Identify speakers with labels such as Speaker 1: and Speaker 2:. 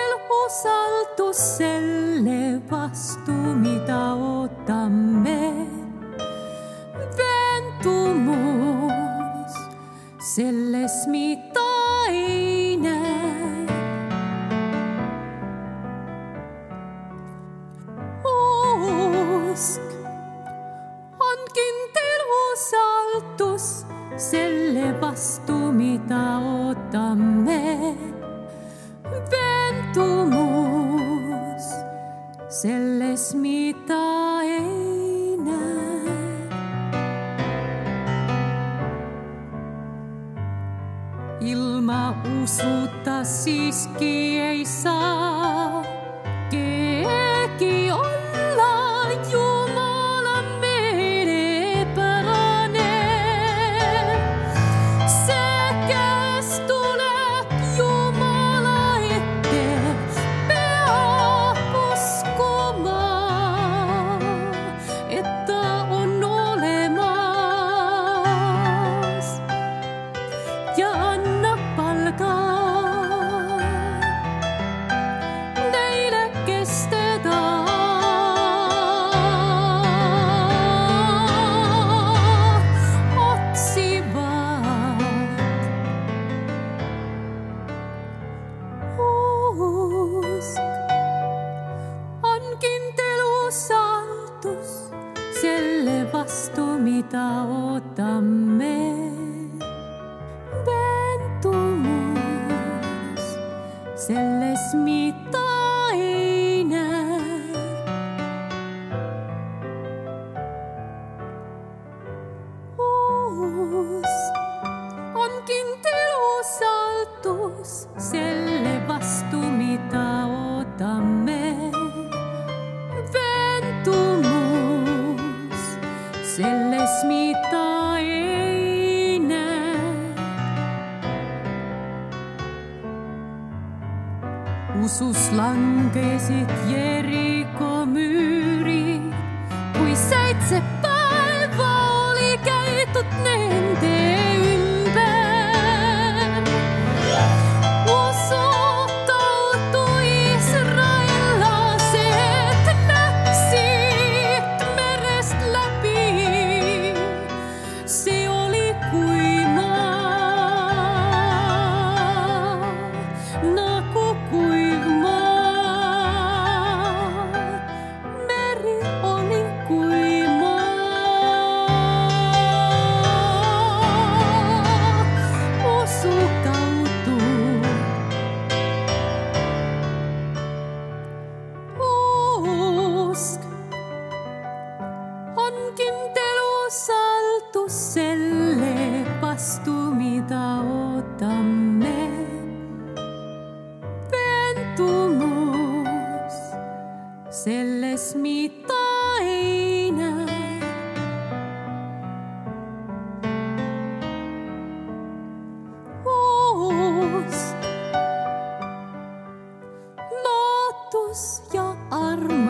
Speaker 1: kindel usaldus selle vastu, mida ootamme. Veendumus selles, mida ei näe. Usk on kindel usaldus selle vastu, mida ootamme. Veendumus selles, mida ei näe. Ilma usuta siiski ei saa keegi olla Jumala meelepärane. See, kes tuleb Jumala ette, peab uskuma, et ta on olemas ja annab palga neile, kes teda otsivad. Usk on kindel usaldus selle vastu, mida ootamme. Veendumus selles, mida ei näe. Usk on kindel usaldus selle vastu, mida ootamme. Veendumus selles, mida ei näe. Usus langesid Jeriko müürid, kui 7 päeva oli käidud nende ümber. Usu kaudu iisraellased läksid merest läbi. See oli kui maa, nagu kuiv maa. Meri oli kui maa. Usu kaudu. Usk on kindel usaldus selle vastu, mida ootamme. Veendumus selles, mida ei näe. Usk, lootus ja arm